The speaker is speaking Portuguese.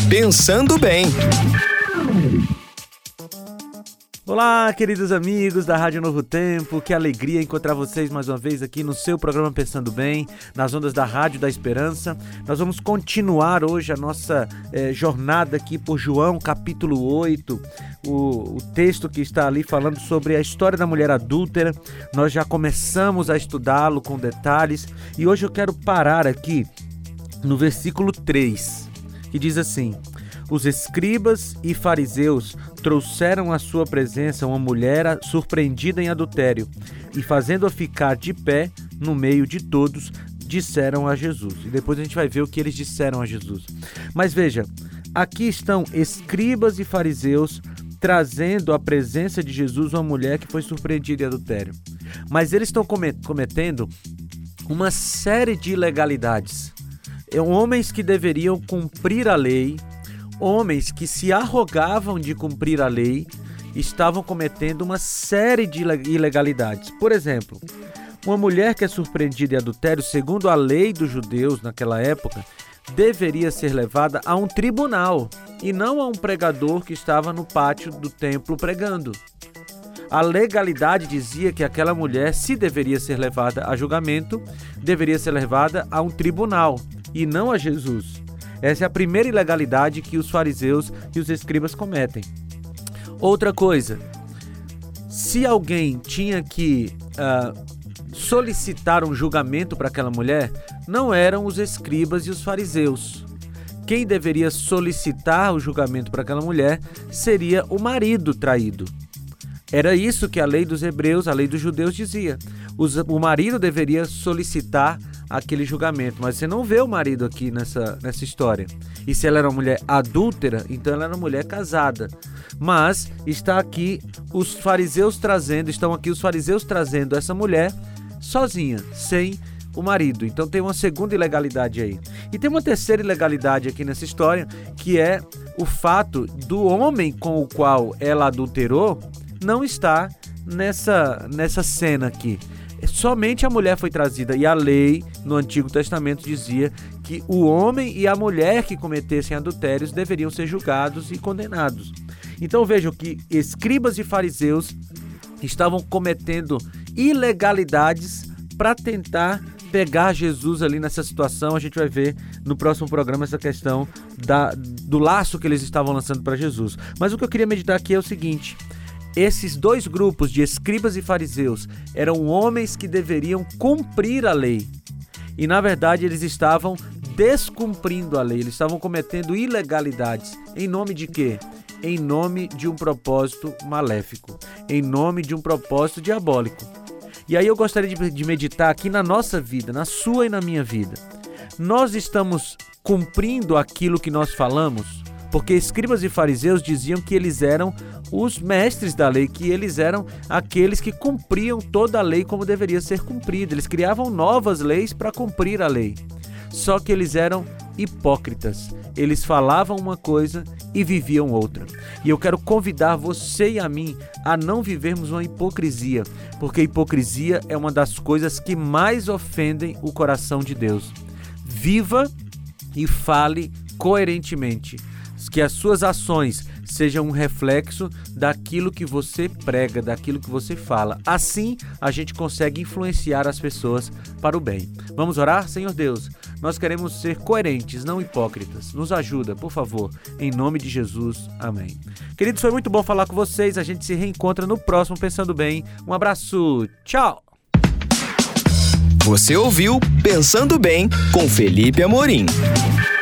Pensando Bem. Olá, queridos amigos da Rádio Novo Tempo, que alegria encontrar vocês mais uma vez aqui no seu programa Pensando Bem, nas ondas da Rádio da Esperança. Nós vamos continuar hoje a nossa jornada aqui por João, capítulo 8, o texto que está ali falando sobre a história da mulher adúltera. Nós já começamos a estudá-lo com detalhes e hoje eu quero parar aqui no versículo 3, que diz assim: os escribas e fariseus trouxeram à sua presença uma mulher surpreendida em adultério e, fazendo-a ficar de pé no meio de todos, disseram a Jesus. E depois a gente vai ver o que eles disseram a Jesus. Mas veja, aqui estão escribas e fariseus trazendo à presença de Jesus uma mulher que foi surpreendida em adultério. Mas eles estão cometendo uma série de ilegalidades. Homens que deveriam cumprir a lei, homens que se arrogavam de cumprir a lei, estavam cometendo uma série de ilegalidades. Por exemplo, uma mulher que é surpreendida em adultério, segundo a lei dos judeus naquela época, deveria ser levada a um tribunal e não a um pregador que estava no pátio do templo pregando. A legalidade dizia que aquela mulher, se deveria ser levada a julgamento, deveria ser levada a um tribunal e não a Jesus. Essa é a primeira ilegalidade que os fariseus e os escribas cometem. Outra coisa, se alguém tinha que solicitar um julgamento para aquela mulher, não eram os escribas e os fariseus. Quem deveria solicitar o julgamento para aquela mulher seria o marido traído. Era isso que a lei dos hebreus, a lei dos judeus dizia. O marido deveria solicitar aquele julgamento, mas você não vê o marido aqui nessa história. E se ela era uma mulher adúltera, então ela era uma mulher casada. Mas estão aqui os fariseus trazendo essa mulher sozinha, sem o marido. Então tem uma segunda ilegalidade aí. E tem uma terceira ilegalidade aqui nessa história, que é o fato do homem com o qual ela adulterou não estar nessa cena aqui. Somente a mulher foi trazida, e a lei no Antigo Testamento dizia que o homem e a mulher que cometessem adultérios deveriam ser julgados e condenados. Então vejam que escribas e fariseus estavam cometendo ilegalidades para tentar pegar Jesus ali nessa situação. A gente vai ver no próximo programa essa questão do laço que eles estavam lançando para Jesus. Mas o que eu queria meditar aqui é o seguinte: esses dois grupos de escribas e fariseus eram homens que deveriam cumprir a lei. E na verdade eles estavam descumprindo a lei, eles estavam cometendo ilegalidades. Em nome de quê? Em nome de um propósito maléfico, em nome de um propósito diabólico. E aí eu gostaria de meditar aqui na nossa vida, na sua e na minha vida. Nós estamos cumprindo aquilo que nós falamos? Porque escribas e fariseus diziam que eles eram os mestres da lei, que eles eram aqueles que cumpriam toda a lei como deveria ser cumprida. Eles criavam novas leis para cumprir a lei. Só que eles eram hipócritas. Eles falavam uma coisa e viviam outra. E eu quero convidar você e a mim a não vivermos uma hipocrisia, porque hipocrisia é uma das coisas que mais ofendem o coração de Deus. Viva e fale coerentemente. Que as suas ações sejam um reflexo daquilo que você prega, daquilo que você fala. Assim, a gente consegue influenciar as pessoas para o bem. Vamos orar? Senhor Deus, nós queremos ser coerentes, não hipócritas. Nos ajuda, por favor, em nome de Jesus. Amém. Queridos, foi muito bom falar com vocês. A gente se reencontra no próximo Pensando Bem. Um abraço. Tchau! Você ouviu Pensando Bem com Felipe Amorim.